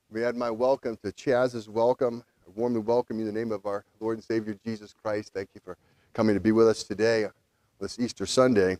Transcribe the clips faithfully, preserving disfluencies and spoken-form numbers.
We add my welcome to Chaz's welcome. I warmly welcome you in the name of our Lord and Savior Jesus Christ. Thank you for coming to be with us today, this Easter Sunday.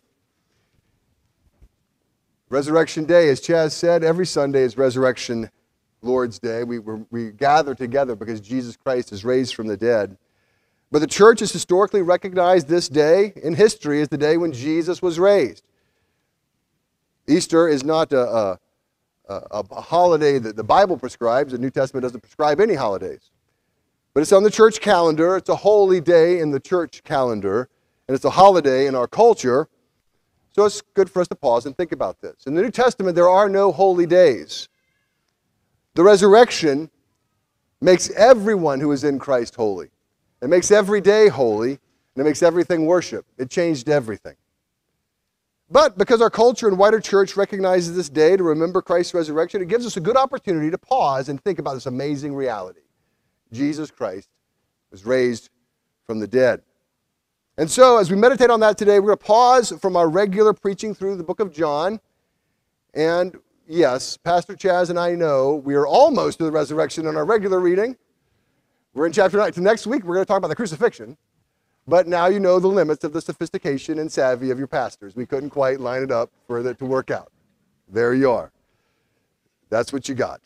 Resurrection Day, as Chaz said, every Sunday is Resurrection Lord's Day. We, we gather together because Jesus Christ is raised from the dead. But the church has historically recognized this day in history as the day when Jesus was raised. Easter is not a, a A, a holiday that the Bible prescribes. The New Testament doesn't prescribe any holidays. But it's on the church calendar. It's a holy day in the church calendar. And it's a holiday in our culture. So it's good for us to pause and think about this. In the New Testament, there are no holy days. The resurrection makes everyone who is in Christ holy. It makes every day holy. And it makes everything worship. It changed everything. But because our culture and wider church recognizes this day to remember Christ's resurrection, it gives us a good opportunity to pause and think about this amazing reality. Jesus Christ was raised from the dead. And so as we meditate on that today, we're going to pause from our regular preaching through the book of John. And yes, Pastor Chaz and I know we are almost to the resurrection in our regular reading. We're in chapter nine. So next week, we're going to talk about the crucifixion. But now you know the limits of the sophistication and savvy of your pastors. We couldn't quite line it up for it to work out. There you are. That's what you got.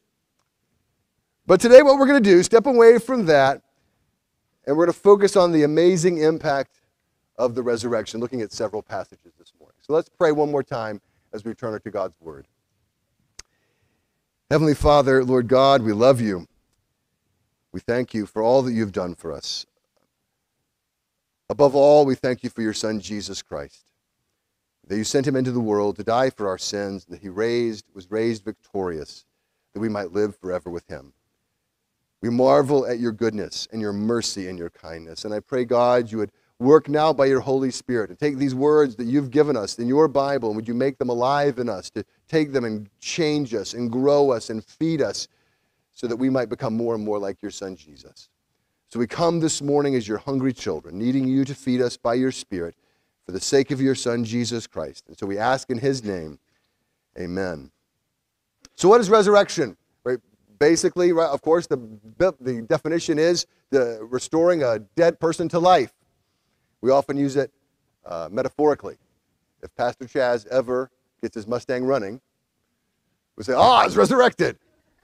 But today what we're going to do, step away from that, and we're going to focus on the amazing impact of the resurrection, looking at several passages this morning. So let's pray one more time as we turn to God's Word. Heavenly Father, Lord God, we love you. We thank you for all that you've done for us. Above all, we thank you for your Son, Jesus Christ, that you sent him into the world to die for our sins, that he raised, was raised victorious, that we might live forever with him. We marvel at your goodness and your mercy and your kindness. And I pray, God, you would work now by your Holy Spirit and take these words that you've given us in your Bible, and would you make them alive in us, to take them and change us and grow us and feed us so that we might become more and more like your Son, Jesus. So we come this morning as your hungry children, needing you to feed us by your Spirit for the sake of your Son, Jesus Christ. And so we ask in his name, amen. So what is resurrection? Right? Basically, right, of course, the, the definition is the restoring a dead person to life. We often use it uh, metaphorically. If Pastor Chaz ever gets his Mustang running, we say, ah, it's resurrected.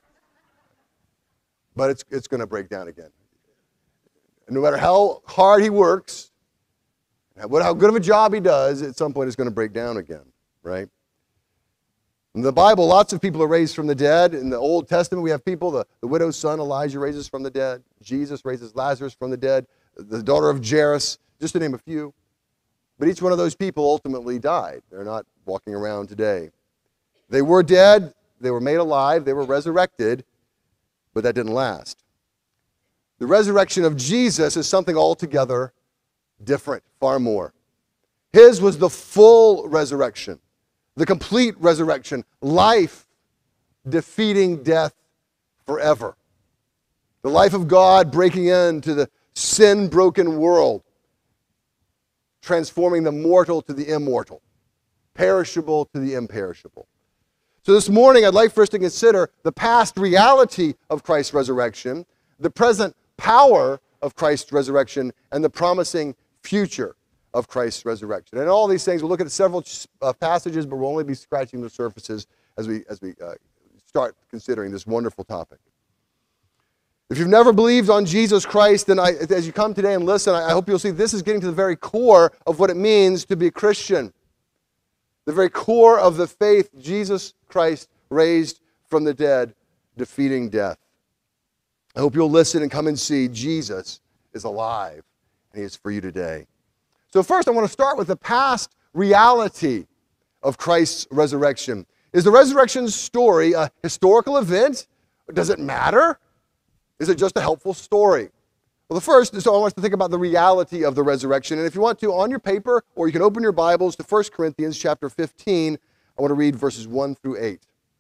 But it's, it's going to break down again. And no matter how hard he works, how good of a job he does, at some point it's going to break down again, right? In the Bible, lots of people are raised from the dead. In the Old Testament, we have people, the, the widow's son Elijah raises from the dead. Jesus raises Lazarus from the dead. The daughter of Jairus, just to name a few. But each one of those people ultimately died. They're not walking around today. They were dead. They were made alive. They were resurrected. But that didn't last. The resurrection of Jesus is something altogether different, far more. His was the full resurrection, the complete resurrection, life defeating death forever. The life of God breaking into the sin-broken world, transforming the mortal to the immortal, perishable to the imperishable. So this morning, I'd like for us to consider the past reality of Christ's resurrection, the present power of Christ's resurrection, and the promising future of Christ's resurrection. And all these things, we'll look at several uh, passages, but we'll only be scratching the surfaces as we, as we uh, start considering this wonderful topic. If you've never believed on Jesus Christ, then I, as you come today and listen, I hope you'll see this is getting to the very core of what it means to be a Christian. The very core of the faith, Jesus Christ raised from the dead, defeating death. I hope you'll listen and come and see Jesus is alive, and he is for you today. So first, I want to start with the past reality of Christ's resurrection. Is the resurrection story a historical event? Does it matter? Is it just a helpful story? Well, the first is I want us to think about the reality of the resurrection. And if you want to, on your paper, or you can open your Bibles to First Corinthians chapter fifteen, I want to read verses one through eight.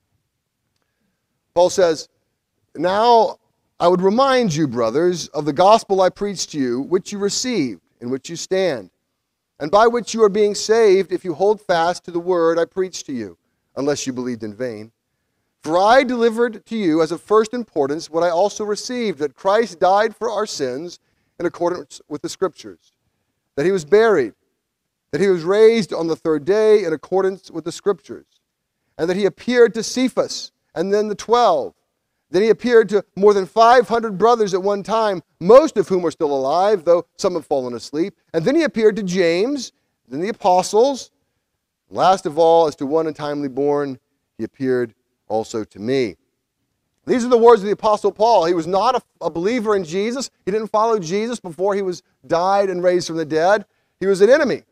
Paul says, "Now I would remind you, brothers, of the gospel I preached to you, which you received, in which you stand, and by which you are being saved if you hold fast to the word I preached to you, unless you believed in vain. For I delivered to you as of first importance what I also received, that Christ died for our sins in accordance with the Scriptures, that he was buried, that he was raised on the third day in accordance with the Scriptures, and that he appeared to Cephas, and then the twelve. Then he appeared to more than five hundred brothers at one time, most of whom are still alive, though some have fallen asleep. And then he appeared to James, then the apostles. Last of all, as to one untimely born, he appeared also to me. These are the words of the Apostle Paul. He was not a, a believer in Jesus. He didn't follow Jesus before he was died and raised from the dead. He was an enemy.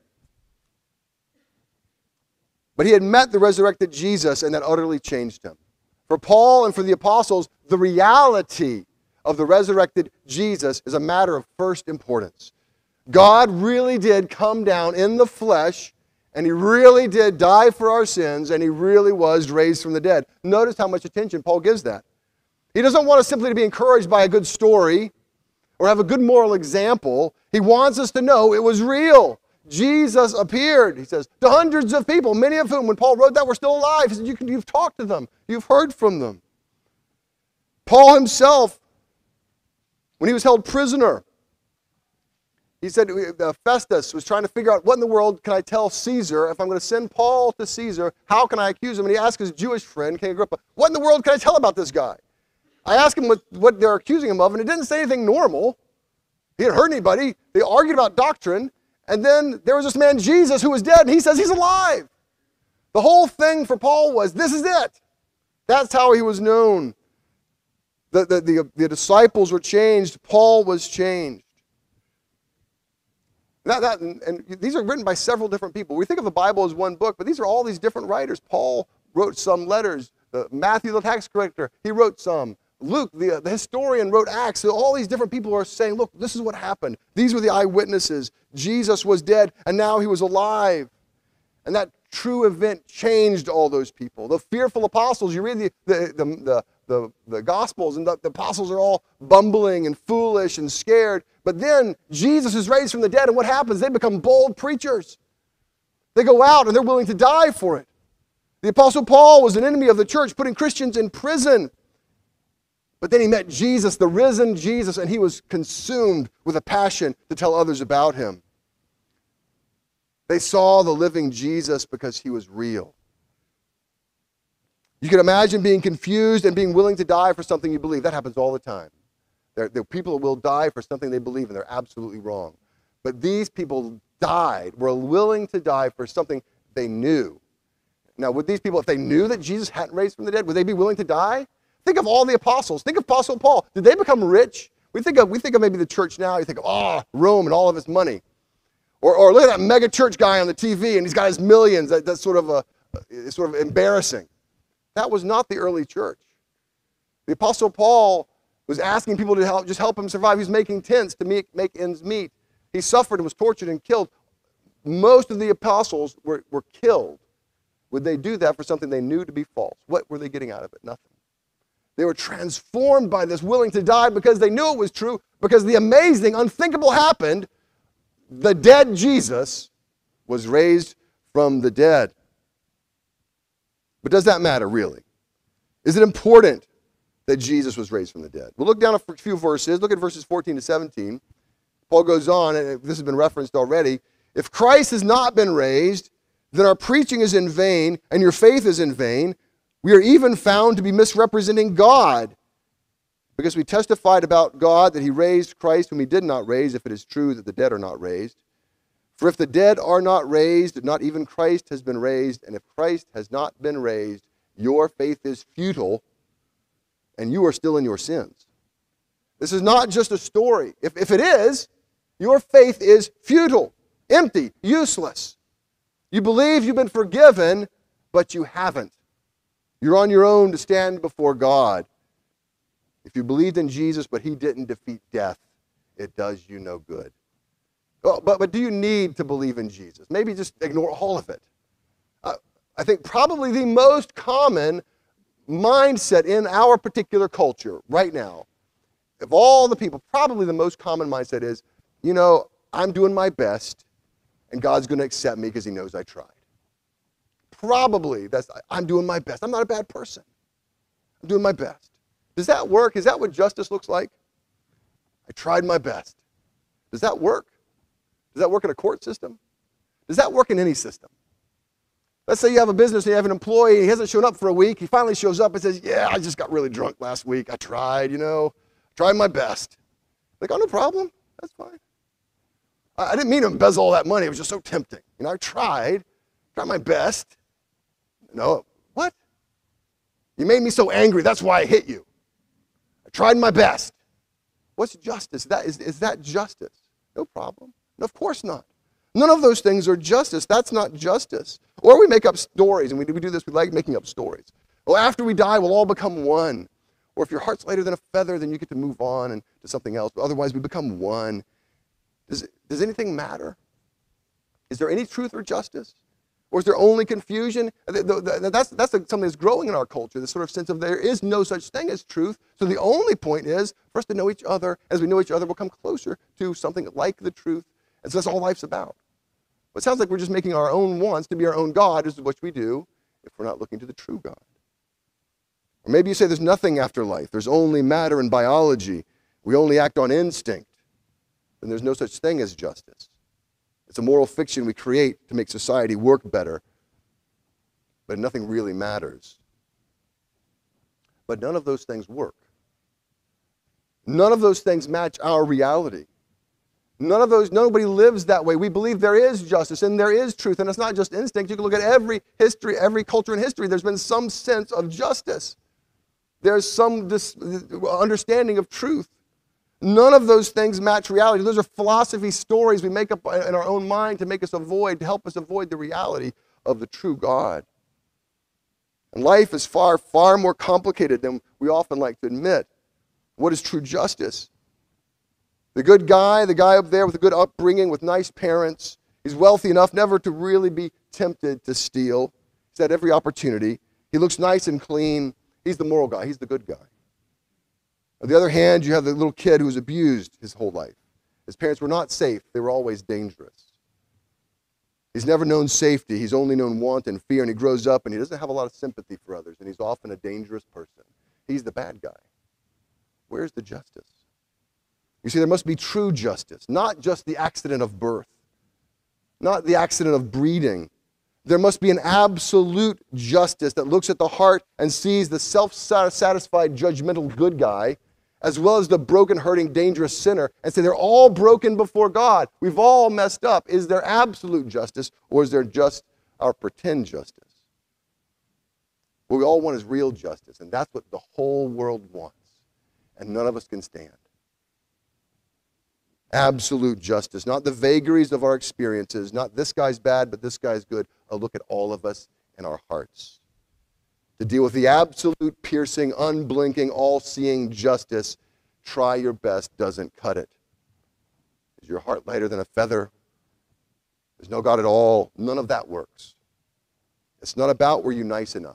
But he had met the resurrected Jesus, and that utterly changed him. For Paul and for the apostles, the reality of the resurrected Jesus is a matter of first importance. God really did come down in the flesh, and he really did die for our sins, and he really was raised from the dead. Notice how much attention Paul gives that. He doesn't want us simply to be encouraged by a good story or have a good moral example. He wants us to know it was real. Jesus appeared, he says, to hundreds of people, many of whom, when Paul wrote that, were still alive. He said, you can, you've talked to them. You've heard from them. Paul himself, when he was held prisoner, he said, uh, Festus was trying to figure out, what in the world can I tell Caesar? If I'm going to send Paul to Caesar, how can I accuse him? And he asked his Jewish friend, King Agrippa, what in the world can I tell about this guy? I asked him what, what they're accusing him of, and it didn't say anything normal. He didn't hurt anybody. They argued about doctrine. And then there was this man, Jesus, who was dead, and he says he's alive. The whole thing for Paul was, this is it. That's how he was known. The, the, the, the disciples were changed. Paul was changed. That, that, and, and these are written by several different people. We think of the Bible as one book, but these are all these different writers. Paul wrote some letters. Uh, Matthew, the tax collector, he wrote some. Luke, the, the historian, wrote Acts. So all these different people are saying, look, this is what happened. These were the eyewitnesses. Jesus was dead, and now he was alive. And that true event changed all those people. The fearful apostles, you read the, the, the, the, the, the Gospels, and the, the apostles are all bumbling and foolish and scared. But then Jesus is raised from the dead, and what happens? They become bold preachers. They go out, and they're willing to die for it. The Apostle Paul was an enemy of the church, putting Christians in prison. But then he met Jesus, the risen Jesus, and he was consumed with a passion to tell others about him. They saw the living Jesus because he was real. You can imagine being confused and being willing to die for something you believe. That happens all the time. There, there are people who will die for something they believe, and they're absolutely wrong. But these people died, were willing to die for something they knew. Now, would these people, if they knew that Jesus hadn't raised from the dead, would they be willing to die? Think of all the apostles. Think of Apostle Paul. Did they become rich? We think of, we think of maybe the church now. You think of, oh, Rome and all of its money. Or, or look at that mega church guy on the T V, and he's got his millions. That, that's sort of, a, it's sort of embarrassing. That was not the early church. The Apostle Paul was asking people to help, just help him survive. He was making tents to make, make ends meet. He suffered and was tortured and killed. Most of the apostles were, were killed. Would they do that for something they knew to be false? What were they getting out of it? Nothing. They were transformed by this, willing to die because they knew it was true, because the amazing, unthinkable happened. The dead Jesus was raised from the dead. But does that matter, really? Is it important that Jesus was raised from the dead? We'll look down a few verses. Look at verses fourteen to seventeen. Paul goes on, and this has been referenced already. If Christ has not been raised, then our preaching is in vain, and your faith is in vain. We are even found to be misrepresenting God, because we testified about God that he raised Christ whom he did not raise, if it is true that the dead are not raised. For if the dead are not raised, not even Christ has been raised. And if Christ has not been raised, your faith is futile, and you are still in your sins. This is not just a story. If, if it is, your faith is futile, empty, useless. You believe you've been forgiven, but you haven't. You're on your own to stand before God. If you believed in Jesus, but he didn't defeat death, it does you no good. Oh, but, but do you need to believe in Jesus? Maybe just ignore all of it. Uh, I think probably the most common mindset in our particular culture right now, of all the people, probably the most common mindset is, you know, I'm doing my best, and God's going to accept me because he knows I tried. Probably, that's, I'm doing my best. I'm not a bad person. I'm doing my best. Does that work? Is that what justice looks like? I tried my best. Does that work? Does that work in a court system? Does that work in any system? Let's say you have a business and you have an employee, he hasn't shown up for a week, he finally shows up and says, yeah, I just got really drunk last week. I tried, you know, tried my best. Like, oh, no problem. That's fine. I, I didn't mean to embezzle all that money. It was just so tempting. You know, I tried, tried my best. No, what? You made me so angry, that's why I hit you. I tried my best. What's justice? That is, is that justice? No problem. No, of course not. None of those things are justice. That's not justice. Or we make up stories, and we do, we do this, we like making up stories. Well, after we die, we'll all become one. Or if your heart's lighter than a feather, then you get to move on and to something else. But otherwise, we become one. Does, does anything matter? Is there any truth or justice? Or is there only confusion? That's, that's something that's growing in our culture, this sort of sense of there is no such thing as truth. So the only point is for us to know each other. As we know each other, we'll come closer to something like the truth. And so that's all life's about. But it sounds like we're just making our own wants to be our own God, is what we do if we're not looking to the true God. Or maybe you say there's nothing after life. There's only matter and biology. We only act on instinct. Then there's no such thing as justice. It's a moral fiction we create to make society work better. But nothing really matters. But none of those things work. None of those things match our reality. None of those, nobody lives that way. We believe there is justice and there is truth. And it's not just instinct. You can look at every history, every culture in history. There's been some sense of justice. There's some dis- understanding of truth. None of those things match reality. Those are philosophy stories we make up in our own mind to make us avoid, to help us avoid the reality of the true God. And life is far, far more complicated than we often like to admit. What is true justice? The good guy, the guy up there with a good upbringing, with nice parents, he's wealthy enough never to really be tempted to steal. He's had every opportunity. He looks nice and clean. He's the moral guy. He's the good guy. On the other hand, you have the little kid who was abused his whole life. His parents were not safe. They were always dangerous. He's never known safety. He's only known want and fear, and he grows up and he doesn't have a lot of sympathy for others, and he's often a dangerous person. He's the bad guy. Where's the justice? You see, there must be true justice, not just the accident of birth, not the accident of breeding. There must be an absolute justice that looks at the heart and sees the self-satisfied, judgmental good guy, as well as the broken, hurting, dangerous sinner, and say they're all broken before God. We've all messed up. Is there absolute justice, or is there just our pretend justice? What we all want is real justice, and that's what the whole world wants, and none of us can stand. Absolute justice, not the vagaries of our experiences, not this guy's bad, but this guy's good. A look at all of us and our hearts. To deal with the absolute, piercing, unblinking, all-seeing justice, try your best doesn't cut it. Is your heart lighter than a feather? There's no God at all. None of that works. It's not about were you nice enough.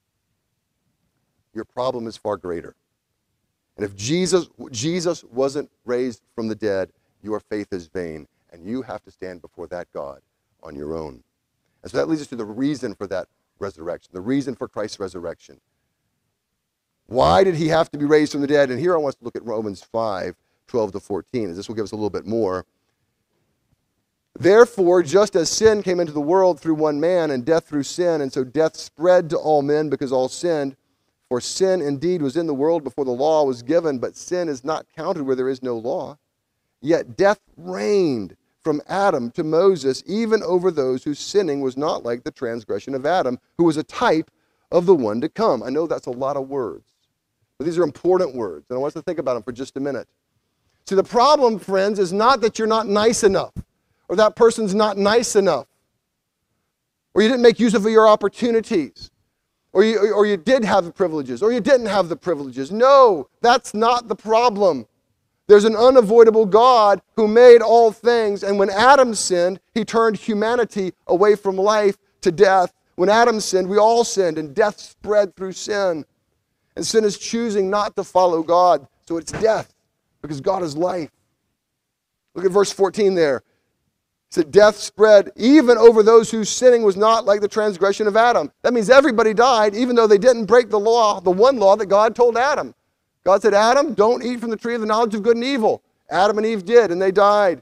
Your problem is far greater. And if Jesus, Jesus wasn't raised from the dead, your faith is vain, and you have to stand before that God on your own. And so that leads us to the reason for that resurrection, the reason for Christ's resurrection. Why did he have to be raised from the dead? And here I want us to look at Romans five, twelve to fourteen, and this will give us a little bit more. Therefore, just as sin came into the world through one man, and death through sin, and so death spread to all men because all sinned, for sin indeed was in the world before the law was given, but sin is not counted where there is no law. Yet death reigned from Adam to Moses, even over those whose sinning was not like the transgression of Adam, who was a type of the one to come. I know that's a lot of words, but these are important words, and I want us to think about them for just a minute. See, the problem, friends, is not that you're not nice enough, or that person's not nice enough, or you didn't make use of your opportunities, or you, or you did have the privileges, or you didn't have the privileges. No, that's not the problem. There's an unavoidable God who made all things, and when Adam sinned, he turned humanity away from life to death. When Adam sinned, we all sinned, and death spread through sin. And sin is choosing not to follow God, so it's death, because God is life. Look at verse fourteen there. said death spread even over those whose sinning was not like the transgression of Adam. That means everybody died, even though they didn't break the law, the one law that God told Adam. God said, Adam, don't eat from the tree of the knowledge of good and evil. Adam and Eve did, and they died.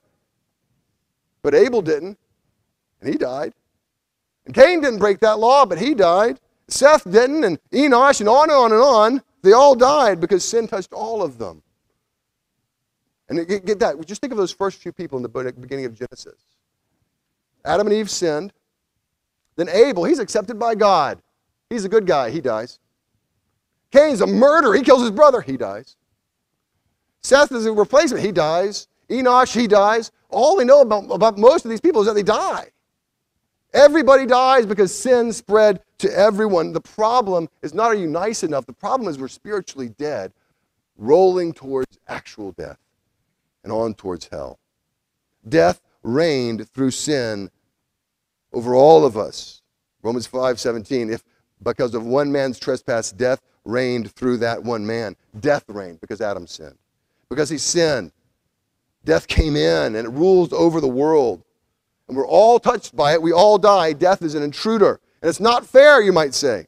But Abel didn't, and he died. And Cain didn't break that law, but he died. Seth didn't, and Enosh, and on and on and on. They all died because sin touched all of them. And get, get that. Just think of those first few people in the beginning of Genesis. Adam and Eve sinned. Then Abel, he's accepted by God. He's a good guy. He dies. Cain's a murderer. He kills his brother. He dies. Seth is a replacement. He dies. Enosh, he dies. All we know about, about most of these people is that they die. Everybody dies because sin spread to everyone. The problem is not, are you nice enough? The problem is we're spiritually dead, rolling towards actual death and on towards hell. Death reigned through sin over all of us. Romans five seventeen, if because of one man's trespass, death reigned through that one man. Death reigned because Adam sinned. Because he sinned, death came in and it rules over the world. And we're all touched by it. We all die. Death is an intruder. And it's not fair, you might say.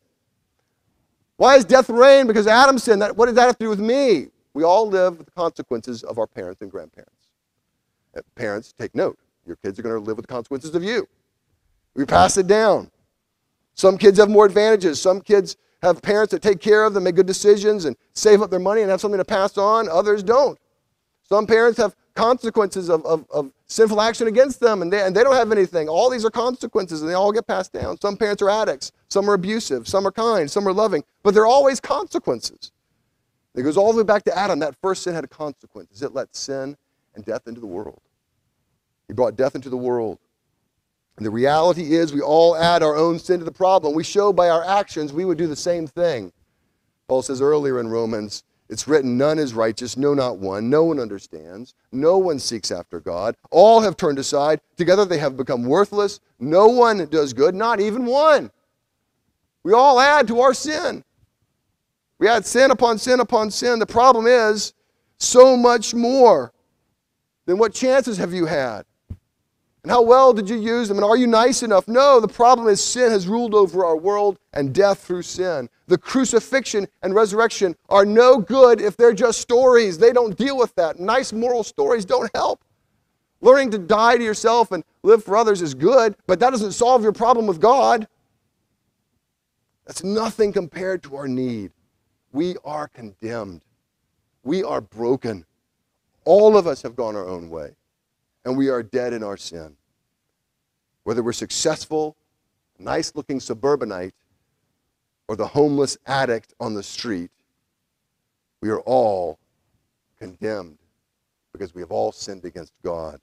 Why is death reign? Because Adam sinned. That, what does that have to do with me? We all live with the consequences of our parents and grandparents. Parents, take note. Your kids are going to live with the consequences of you. We pass it down. Some kids have more advantages. Some kids have parents that take care of them, make good decisions, and save up their money and have something to pass on. Others don't. Some parents have consequences of, of, of sinful action against them, and they, and they don't have anything. All these are consequences, and they all get passed down. Some parents are addicts. Some are abusive. Some are kind. Some are loving. But there are always consequences. It goes all the way back to Adam. That first sin had a consequence. It let sin and death into the world. He brought death into the world. And the reality is we all add our own sin to the problem. We show by our actions we would do the same thing. Paul says earlier in Romans, it's written, none is righteous, no, not one. No one understands. No one seeks after God. All have turned aside. Together they have become worthless. No one does good, not even one. We all add to our sin. We add sin upon sin upon sin. The problem is so much more than what chances have you had. And how well did you use them? And are you nice enough? No, the problem is sin has ruled over our world and death through sin. The crucifixion and resurrection are no good if they're just stories. They don't deal with that. Nice moral stories don't help. Learning to die to yourself and live for others is good, but that doesn't solve your problem with God. That's nothing compared to our need. We are condemned. We are broken. All of us have gone our own way. And we are dead in our sin. Whether we're successful, nice-looking suburbanite, or the homeless addict on the street, we are all condemned because we have all sinned against God.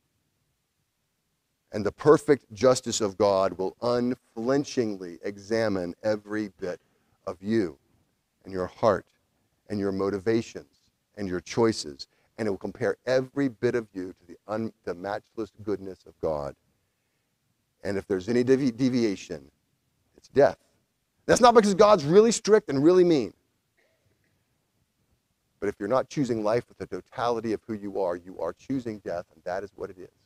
And the perfect justice of God will unflinchingly examine every bit of you and your heart and your motivations and your choices. And it will compare every bit of you to the, un, the matchless goodness of God. And if there's any devi- deviation, it's death. That's not because God's really strict and really mean. But if you're not choosing life with the totality of who you are, you are choosing death, and that is what it is.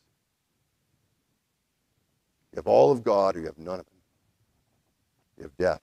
You have all of God, or you have none of him. You have death.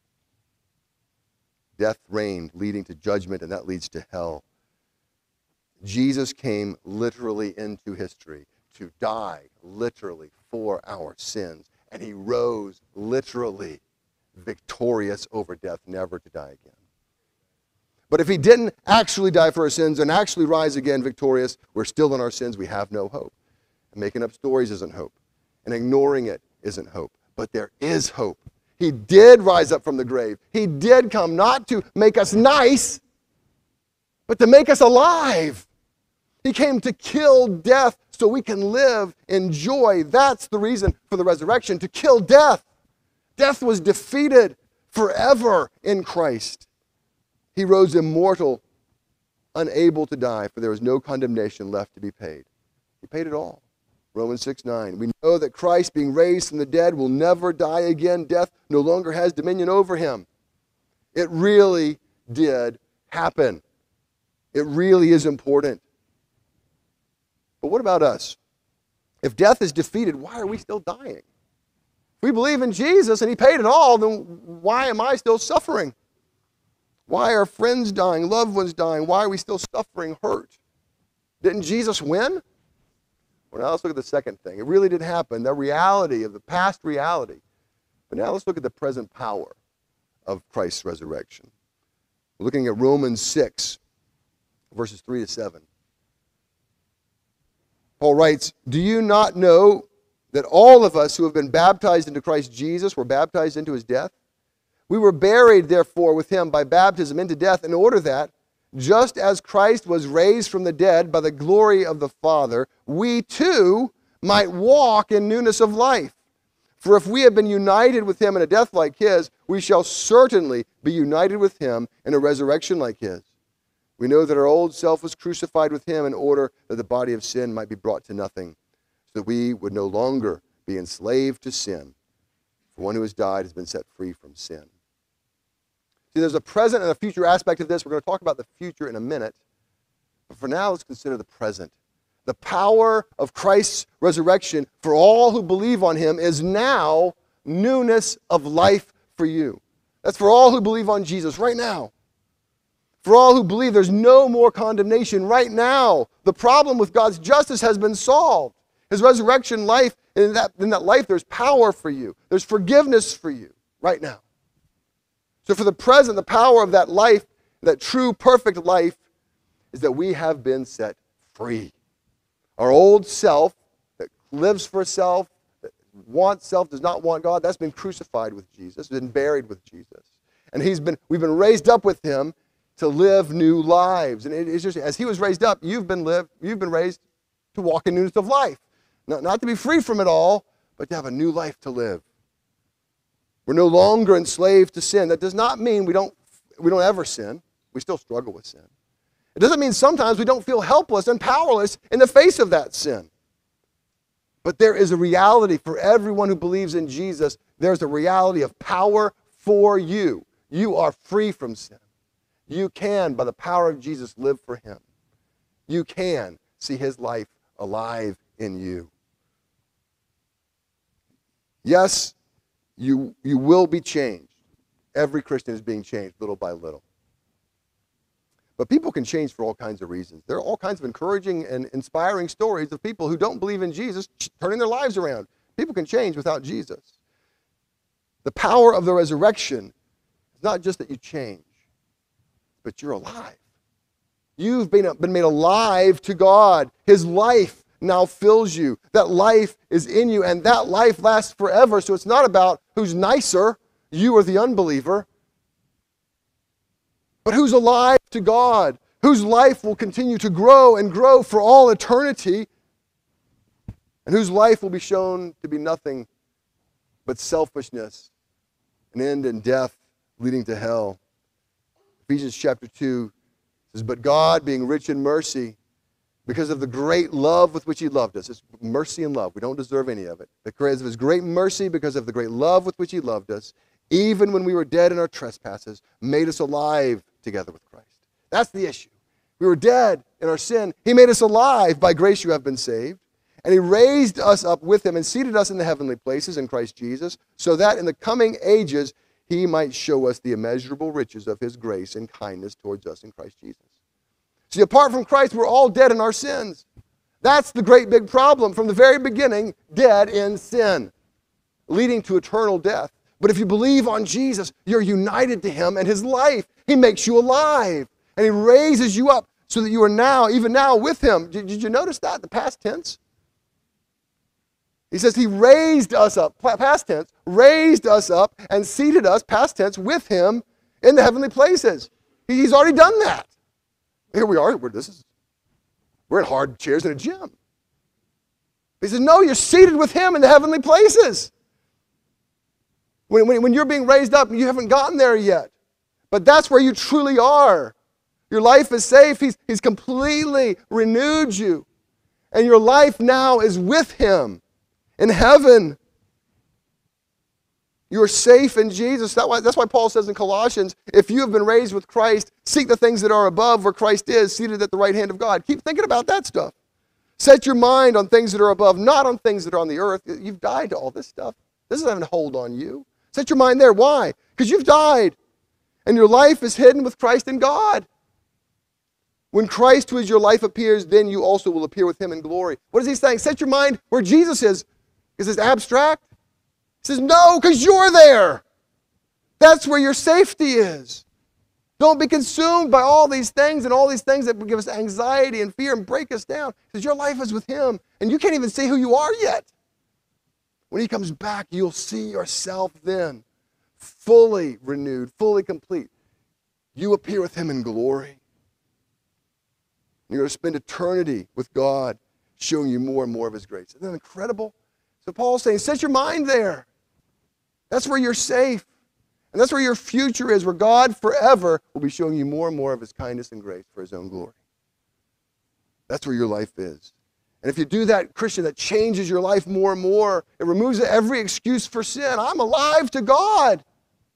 Death reigned, leading to judgment, and that leads to hell. Jesus came literally into history to die literally for our sins. And he rose literally victorious over death, never to die again. But if he didn't actually die for our sins and actually rise again victorious, we're still in our sins. We have no hope. And making up stories isn't hope. And ignoring it isn't hope. But there is hope. He did rise up from the grave. He did come not to make us nice, but to make us alive. He came to kill death so we can live in joy. That's the reason for the resurrection, to kill death. Death was defeated forever in Christ. He rose immortal, unable to die, for there was no condemnation left to be paid. He paid it all. Romans six nine. We know that Christ, being raised from the dead, will never die again. Death no longer has dominion over him. It really did happen. It really is important. But what about us? If death is defeated, why are we still dying? If we believe in Jesus and he paid it all, then why am I still suffering? Why are friends dying, loved ones dying? Why are we still suffering, hurt? Didn't Jesus win? Well, now let's look at the second thing. It really did happen, the reality of the past reality. But now let's look at the present power of Christ's resurrection. We're looking at Romans six, verses three to seven. Paul writes, "Do you not know that all of us who have been baptized into Christ Jesus were baptized into his death? We were buried, therefore, with him by baptism into death, in order that, just as Christ was raised from the dead by the glory of the Father, we too might walk in newness of life. For if we have been united with him in a death like his, we shall certainly be united with him in a resurrection like his. We know that our old self was crucified with him in order that the body of sin might be brought to nothing, so that we would no longer be enslaved to sin. For one who has died has been set free from sin." See, there's a present and a future aspect of this. We're going to talk about the future in a minute. But for now, let's consider the present. The power of Christ's resurrection for all who believe on him is now newness of life for you. That's for all who believe on Jesus right now. For all who believe there's no more condemnation right now. The problem with God's justice has been solved. His resurrection life, in that, in that life there's power for you. There's forgiveness for you right now. So for the present, the power of that life, that true, perfect life, is that we have been set free. Our old self that lives for self, that wants self, does not want God, that's been crucified with Jesus, been buried with Jesus. And he's been, we've been raised up with him to live new lives. And it, it's just, as he was raised up, you've been lived, you've been raised to walk in newness of life. Not, not to be free from it all, but to have a new life to live. We're no longer enslaved to sin. That does not mean we don't, we don't ever sin. We still struggle with sin. It doesn't mean sometimes we don't feel helpless and powerless in the face of that sin. But there is a reality for everyone who believes in Jesus. There's a reality of power for you. You are free from sin. You can, by the power of Jesus, live for him. You can see his life alive in you. Yes, you, you will be changed. Every Christian is being changed little by little. But people can change for all kinds of reasons. There are all kinds of encouraging and inspiring stories of people who don't believe in Jesus turning their lives around. People can change without Jesus. The power of the resurrection is not just that you change, but you're alive. You've been, been made alive to God. His life now fills you. That life is in you, and that life lasts forever. So it's not about who's nicer, you or the unbeliever, but who's alive to God, whose life will continue to grow and grow for all eternity, and whose life will be shown to be nothing but selfishness, an end in death leading to hell. Ephesians chapter two says, "But God, being rich in mercy, because of the great love with which he loved us," it's mercy and love, we don't deserve any of it, because of his great mercy, because of the great love with which he loved us, even when we were dead in our trespasses, made us alive together with Christ. That's the issue. We were dead in our sin. He made us alive. By grace you have been saved. And he raised us up with him and seated us in the heavenly places in Christ Jesus, so that in the coming ages he might show us the immeasurable riches of his grace and kindness towards us in Christ Jesus. See, apart from Christ, we're all dead in our sins. That's the great big problem. From the very beginning, dead in sin, leading to eternal death. But if you believe on Jesus, you're united to him and his life. He makes you alive. And he raises you up so that you are now, even now, with him. Did, did you notice that, the past tense? He says he raised us up, past tense, raised us up and seated us, past tense, with him in the heavenly places. He's already done that. Here we are. We're, this is, we're in hard chairs in a gym. He says, no, you're seated with him in the heavenly places. When, when, when you're being raised up, you haven't gotten there yet. But that's where you truly are. Your life is safe. He's, he's completely renewed you. And your life now is with him in heaven. You're safe in Jesus. That why, that's why Paul says in Colossians, if you have been raised with Christ, seek the things that are above where Christ is, seated at the right hand of God. Keep thinking about that stuff. Set your mind on things that are above, not on things that are on the earth. You've died to all this stuff. This doesn't have a hold on you. Set your mind there. Why? Because you've died. And your life is hidden with Christ in God. When Christ, who is your life, appears, then you also will appear with him in glory. What is he saying? Set your mind where Jesus is. Is this abstract? He says, no, because you're there. That's where your safety is. Don't be consumed by all these things and all these things that give us anxiety and fear and break us down. Because your life is with him, and you can't even see who you are yet. When he comes back, you'll see yourself then, fully renewed, fully complete. You appear with him in glory. You're going to spend eternity with God, showing you more and more of his grace. Isn't that incredible? So Paul's saying, set your mind there. That's where you're safe. And that's where your future is, where God forever will be showing you more and more of his kindness and grace for his own glory. That's where your life is. And if you do that, Christian, that changes your life more and more. It removes every excuse for sin. I'm alive to God.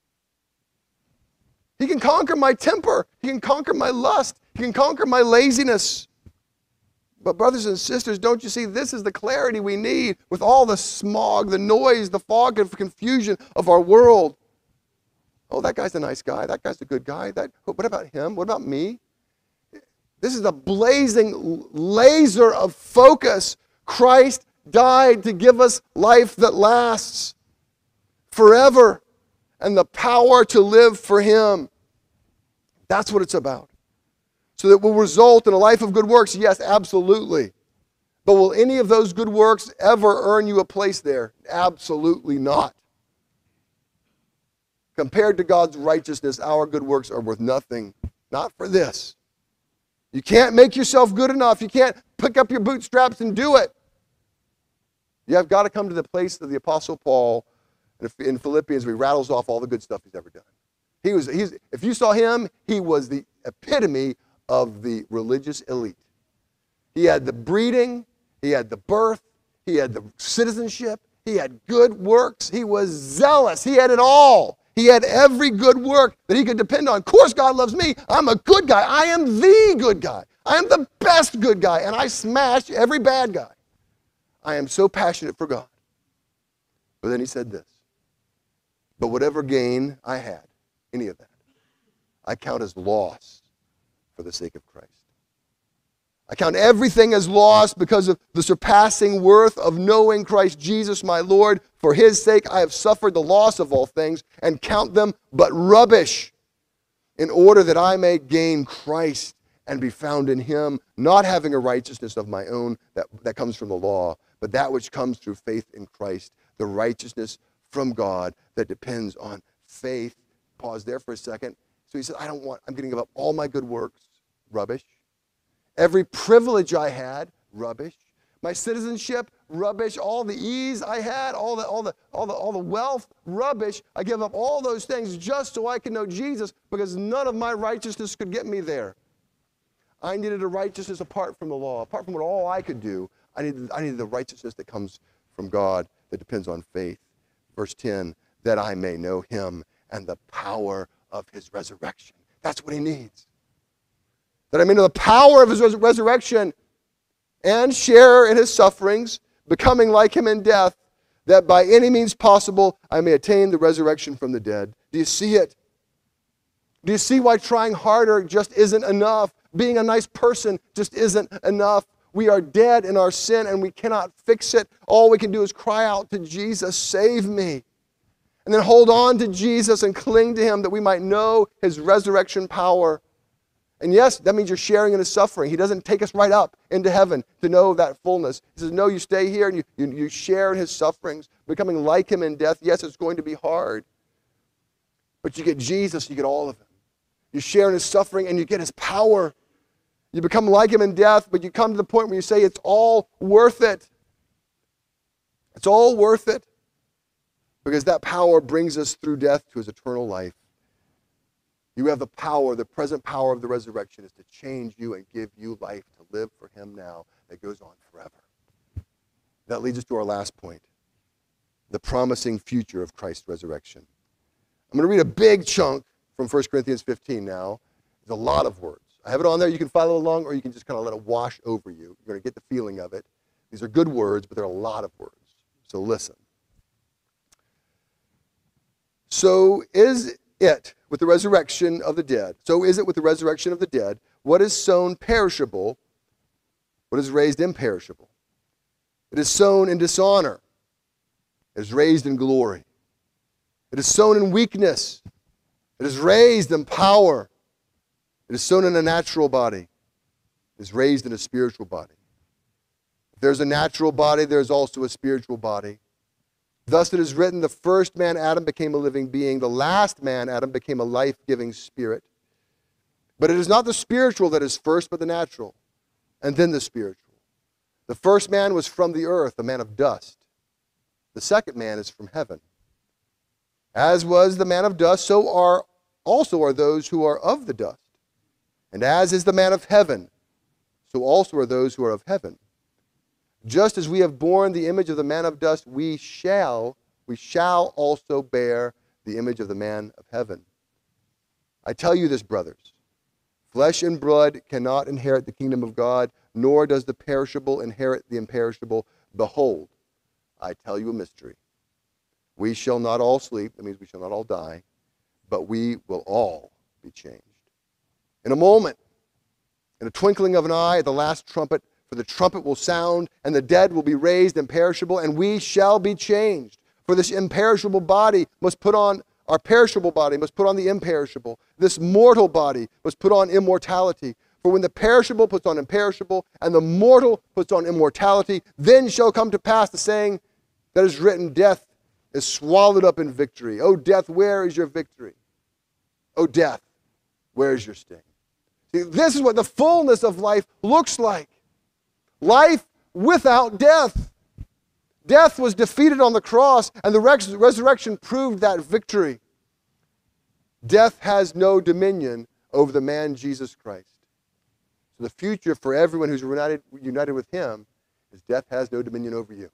He can conquer my temper. He can conquer my lust. He can conquer my laziness. But brothers and sisters, don't you see, this is the clarity we need with all the smog, the noise, the fog of confusion of our world. Oh, that guy's a nice guy. That guy's a good guy. That, what about him? What about me? This is a blazing laser of focus. Christ died to give us life that lasts forever and the power to live for him. That's what it's about. So that will result in a life of good works? Yes, absolutely. But will any of those good works ever earn you a place there? Absolutely not. Compared to God's righteousness, our good works are worth nothing. Not for this. You can't make yourself good enough. You can't pick up your bootstraps and do it. You have got to come to the place of the Apostle Paul in Philippians where he rattles off all the good stuff he's ever done. He was, he's, if you saw him, he was the epitome of the religious elite. He had the breeding, he had the birth, he had the citizenship, he had good works, he was zealous, he had it all. He had every good work that he could depend on. Of course, God loves me. I'm a good guy. I am the good guy. I am the best good guy, and I smash every bad guy. I am so passionate for God. But then he said this, but whatever gain I had, any of that, I count as loss for the sake of Christ. I count everything as loss because of the surpassing worth of knowing Christ Jesus my Lord. For his sake I have suffered the loss of all things and count them but rubbish, in order that I may gain Christ and be found in him, not having a righteousness of my own that, that comes from the law, but that which comes through faith in Christ, the righteousness from God that depends on faith. Pause there for a second. So he said, I don't want, I'm going to give up all my good works, rubbish. Every privilege I had, rubbish. My citizenship, rubbish. All the ease I had, all the, all the, all the, all the wealth, rubbish. I give up all those things just so I can know Jesus, because none of my righteousness could get me there. I needed a righteousness apart from the law, apart from what all I could do. I needed, I needed the righteousness that comes from God, that depends on faith. Verse ten, that I may know him and the power of his resurrection. That's what he needs. That I may know the power of his res- resurrection and share in his sufferings, becoming like him in death, that by any means possible I may attain the resurrection from the dead. Do you see it? Do you see why trying harder just isn't enough? Being a nice person just isn't enough. We are dead in our sin and we cannot fix it. All we can do is cry out to Jesus, save me. And then hold on to Jesus and cling to him that we might know his resurrection power. And yes, that means you're sharing in his suffering. He doesn't take us right up into heaven to know that fullness. He says, no, you stay here and you, you, you share in his sufferings, becoming like him in death. Yes, it's going to be hard. But you get Jesus, you get all of him. You share in his suffering and you get his power. You become like him in death, but you come to the point where you say it's all worth it. It's all worth it. Because that power brings us through death to his eternal life. You have the power, the present power of the resurrection is to change you and give you life to live for him now that goes on forever. That leads us to our last point, the promising future of Christ's resurrection. I'm going to read a big chunk from First Corinthians fifteen now. There's a lot of words. I have it on there. You can follow along, or you can just kind of let it wash over you. You're going to get the feeling of it. These are good words, but there are a lot of words. So listen. So is it with the resurrection of the dead. So is it with the resurrection of the dead. What is sown perishable, what is raised imperishable. It is sown in dishonor. It is raised in glory. It is sown in weakness. It is raised in power. It is sown in a natural body. It is raised in a spiritual body. If there's a natural body, there's also a spiritual body. Thus it is written, the first man, Adam, became a living being. The last man, Adam, became a life-giving spirit. But it is not the spiritual that is first, but the natural, and then the spiritual. The first man was from the earth, a man of dust. The second man is from heaven. As was the man of dust, so are also are those who are of the dust. And as is the man of heaven, so also are those who are of heaven. Just as we have borne the image of the man of dust, we shall, we shall also bear the image of the man of heaven. I tell you this, brothers, flesh and blood cannot inherit the kingdom of God, nor does the perishable inherit the imperishable. Behold, I tell you a mystery. We shall not all sleep, that means we shall not all die, but we will all be changed. In a moment, in a twinkling of an eye, at the last trumpet, for the trumpet will sound, and the dead will be raised imperishable, and we shall be changed. For this imperishable body must put on, our perishable body must put on the imperishable. This mortal body must put on immortality. For when the perishable puts on imperishable, and the mortal puts on immortality, then shall come to pass the saying that is written, death is swallowed up in victory. O death, where is your victory? O death, where is your sting? See, this is what the fullness of life looks like. Life without death. Death was defeated on the cross, and the res- resurrection proved that victory. Death has no dominion over the man Jesus Christ. So the future for everyone who's united, united with him is death has no dominion over you.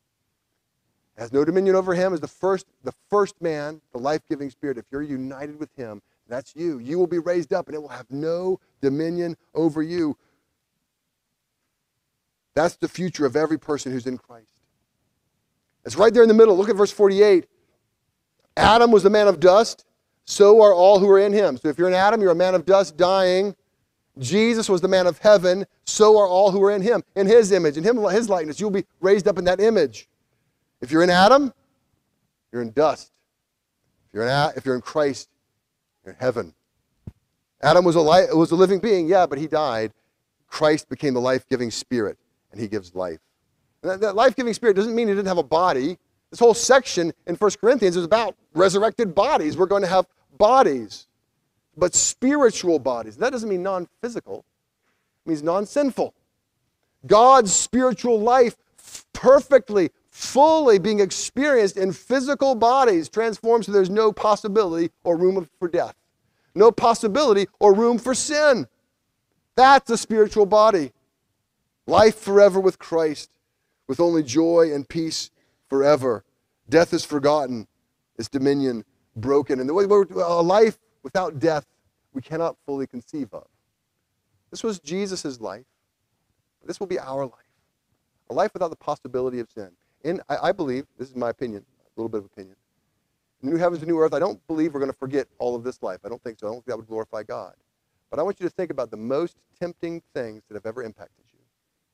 Has no dominion over him as the first, the first man, the life-giving spirit. If you're united with him, that's you. You will be raised up, and it will have no dominion over you. That's the future of every person who's in Christ. It's right there in the middle. Look at verse forty-eight. Adam was a man of dust, so are all who are in him. So if you're an Adam, you're a man of dust, dying. Jesus was the man of heaven, so are all who are in him. In his image, in him, his likeness, you'll be raised up in that image. If you're in Adam, you're in dust. If you're in, if you're in Christ, you're in heaven. Adam was a, li- was a living being, yeah, but he died. Christ became the life-giving spirit, and he gives life. And that, that life-giving spirit doesn't mean he didn't have a body. This whole section in First Corinthians is about resurrected bodies. We're going to have bodies, but spiritual bodies. That doesn't mean non-physical. It means non-sinful. God's spiritual life perfectly, fully being experienced in physical bodies transformed so there's no possibility or room for death. No possibility or room for sin. That's a spiritual body. Life forever with Christ, with only joy and peace forever. Death is forgotten, its dominion broken. And the way a life without death we cannot fully conceive of. This was Jesus' life. This will be our life. A life without the possibility of sin. And I, I believe, this is my opinion, a little bit of opinion, in the new heavens and new earth, I don't believe we're going to forget all of this life. I don't think so. I don't think that would glorify God. But I want you to think about the most tempting things that have ever impacted you.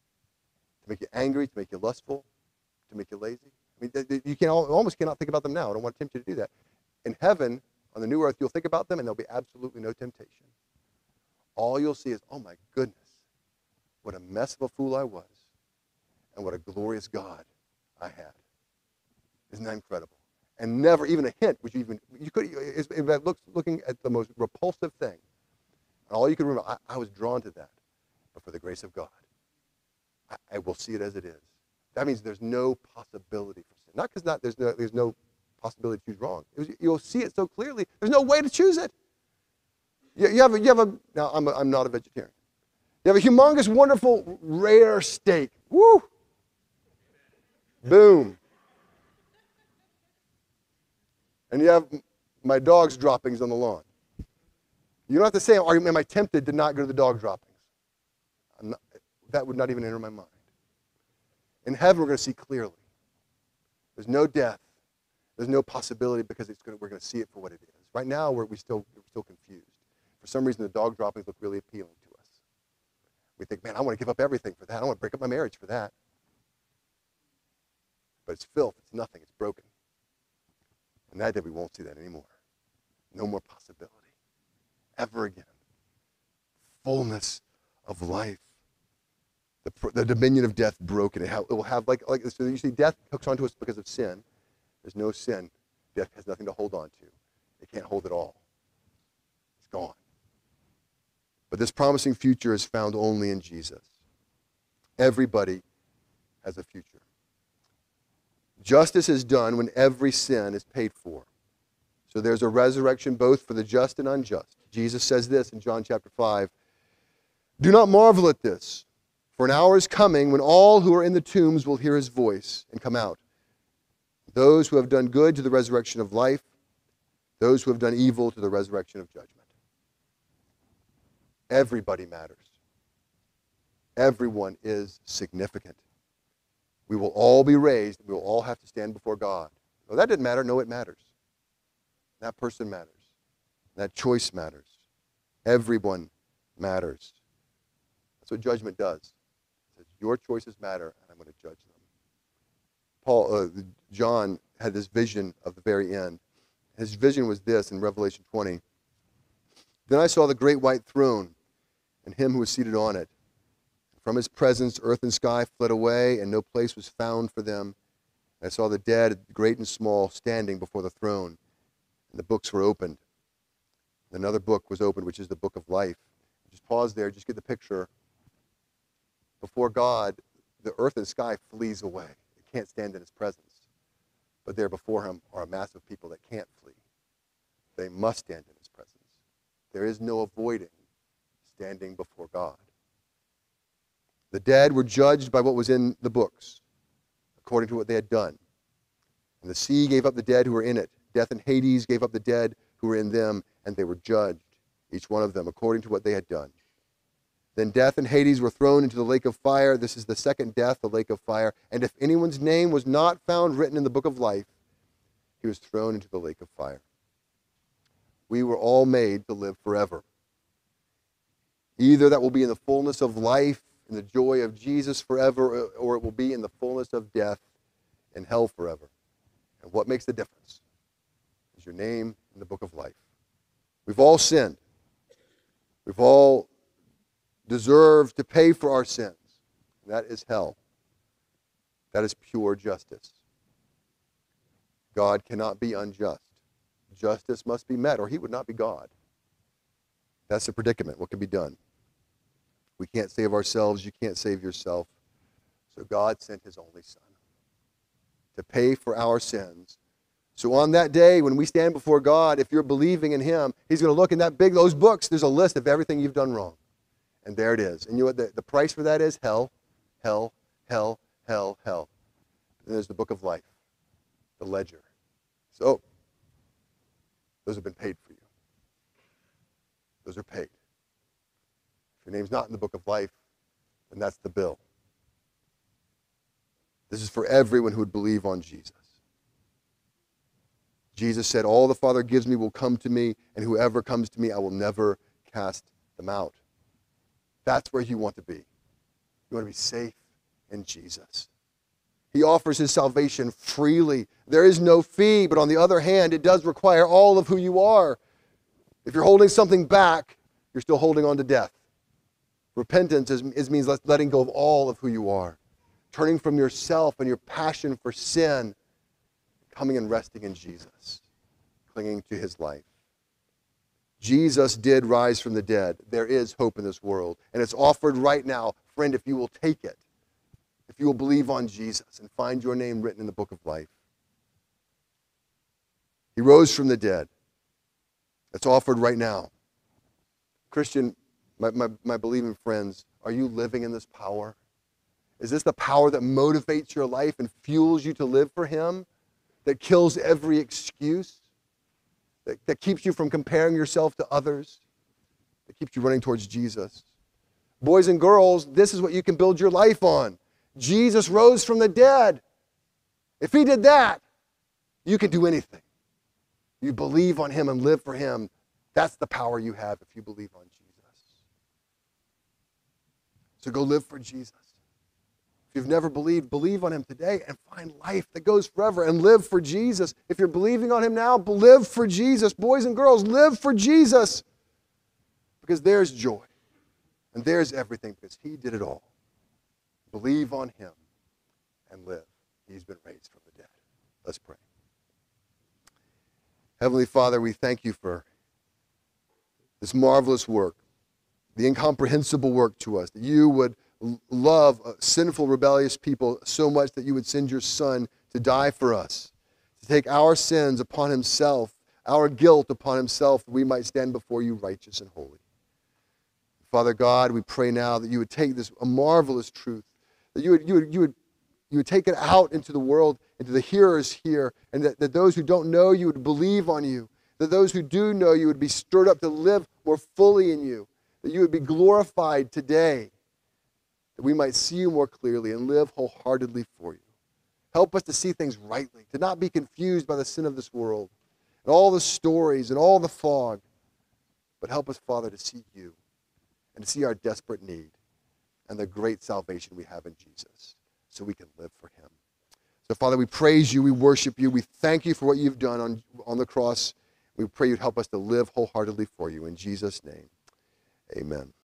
To make you angry, to make you lustful, to make you lazy. I mean, you can almost cannot think about them now. I don't want to tempt you to do that. In heaven, on the new earth, you'll think about them and there'll be absolutely no temptation. All you'll see is, oh my goodness, what a mess of a fool I was, and what a glorious God I had. Isn't that incredible? And never even a hint, which you even, you could, if it looks, looking at the most repulsive thing, and all you can remember, I, I was drawn to that, but for the grace of God, I, I will see it as it is. That means there's no possibility for sin. Not because not, there's, no, there's no possibility to choose wrong. It was, you'll see it so clearly, there's no way to choose it. You, you, have, a, you have a, now I'm, a, I'm not a vegetarian. You have a humongous, wonderful, rare steak. Woo! Boom. And you have my dog's droppings on the lawn. You don't have to say, are, am I tempted to not go to the dog droppings? I'm not, that would not even enter my mind. In heaven, we're going to see clearly. There's no death. There's no possibility because it's going to, we're going to see it for what it is. Right now, we're, we still, we're still confused. For some reason, the dog droppings look really appealing to us. We think, man, I want to give up everything for that. I want to break up my marriage for that. But it's filth. It's nothing. It's broken. And that day, we won't see that anymore. No more possibility. Ever again. Fullness of life. The, the dominion of death broken. It, ha- it will have, like, like, so you see, death hooks onto us because of sin. There's no sin. Death has nothing to hold on to. It can't hold it all. It's gone. But this promising future is found only in Jesus. Everybody has a future. Justice is done when every sin is paid for. So there's a resurrection both for the just and unjust. Jesus says this in John chapter five. Do not marvel at this, for an hour is coming when all who are in the tombs will hear his voice and come out. Those who have done good to the resurrection of life, those who have done evil to the resurrection of judgment. Everybody matters. Everyone is significant. We will all be raised. We will all have to stand before God. No, that didn't matter. No, it matters. That person matters. That choice matters. Everyone matters. That's what judgment does. It says, your choices matter, and I'm going to judge them. Paul, uh, John had this vision of the very end. His vision was this in Revelation twenty. Then I saw the great white throne and him who was seated on it. From his presence, earth and sky fled away, and no place was found for them. And I saw the dead, great and small, standing before the throne. And the books were opened. Another book was opened, which is the book of life. Just pause there, just get the picture. Before God, the earth and sky flees away. It can't stand in his presence. But there before him are a mass of people that can't flee. They must stand in his presence. There is no avoiding standing before God. The dead were judged by what was in the books, according to what they had done. And the sea gave up the dead who were in it. Death and Hades gave up the dead who were in them, and they were judged, each one of them, according to what they had done. Then death and Hades were thrown into the lake of fire. This is the second death, the lake of fire. And if anyone's name was not found written in the book of life, he was thrown into the lake of fire. We were all made to live forever. Either that will be in the fullness of life, in the joy of Jesus forever, or it will be in the fullness of death in hell forever. And what makes the difference is your name in the book of life. We've all sinned. We've all deserved to pay for our sins. That is hell. That is pure justice. God cannot be unjust. Justice must be met, or he would not be God. That's the predicament. What can be done? We can't save ourselves. You can't save yourself. So God sent his only Son to pay for our sins. So on that day, when we stand before God, if you're believing in him, he's going to look in that big, those books. There's a list of everything you've done wrong. And there it is. And you know what the, the price for that is? Hell, hell, hell, hell, hell. And there's the book of life, the ledger. So, those have been paid for you. Those are paid. If your name's not in the book of life, then that's the bill. This is for everyone who would believe on Jesus. Jesus said, all the Father gives me will come to me, and whoever comes to me, I will never cast them out. That's where you want to be. You want to be safe in Jesus. He offers his salvation freely. There is no fee, but on the other hand, it does require all of who you are. If you're holding something back, you're still holding on to death. Repentance is, is means letting go of all of who you are. Turning from yourself and your passion for sin, coming and resting in Jesus, clinging to his life. Jesus did rise from the dead. There is hope in this world, and it's offered right now. Friend, if you will take it, if you will believe on Jesus and find your name written in the book of life. He rose from the dead. It's offered right now. Christian, my, my, my believing friends, are you living in this power? Is this the power that motivates your life and fuels you to live for him? That kills every excuse? That, that keeps you from comparing yourself to others? that keeps you running towards Jesus. Boys and girls, this is what you can build your life on. Jesus rose from the dead. If he did that, you can do anything. You believe on him and live for him. That's the power you have if you believe on Jesus. So go live for Jesus. If you've never believed, believe on him today and find life that goes forever and live for Jesus. If you're believing on him now, live for Jesus. Boys and girls, live for Jesus. Because there's joy and there's everything because he did it all. Believe on him and live. He's been raised from the dead. Let's pray. Heavenly Father, we thank you for this marvelous work, the incomprehensible work to us, that you would love sinful, rebellious people so much that you would send your Son to die for us, to take our sins upon himself, our guilt upon himself, that we might stand before you righteous and holy. Father God, we pray now that you would take this a marvelous truth, that you would, you would, you would, you would take it out into the world, into the hearers here, and that, that those who don't know you would believe on you, that those who do know you would be stirred up to live more fully in you, that you would be glorified today, that we might see you more clearly and live wholeheartedly for you. Help us to see things rightly, to not be confused by the sin of this world, and all the stories and all the fog, but help us, Father, to see you and to see our desperate need and the great salvation we have in Jesus, so we can live for him. So, Father, we praise you, we worship you, we thank you for what you've done on, on the cross. We pray you'd help us to live wholeheartedly for you. In Jesus' name, amen.